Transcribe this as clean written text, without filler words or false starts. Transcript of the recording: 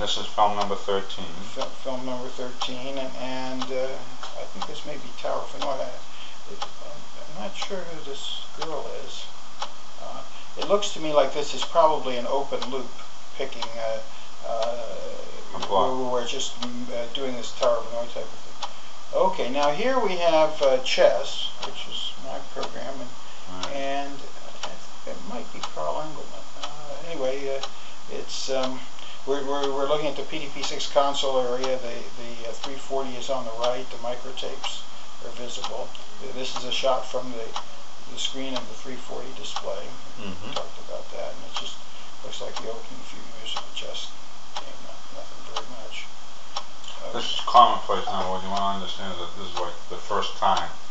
this is film number 13. Film number 13, and I think this may be Tower of Hanoi. I'm not sure who this girl is. It looks to me like this is probably an open loop, picking where we're just doing this Tower of Hanoi type of thing. Okay, now here we have chess, which is my program, and I think it might be Carl Engelman. Anyway, it's we're looking at the PDP-6 console area. The 340 is on the right. The microtapes are visible. This is a shot from the screen of the 340 display. We talked about that, and it just looks like the opening few years of the chess game. Nothing very much. This is commonplace now. What you want to understand is that this is like the first time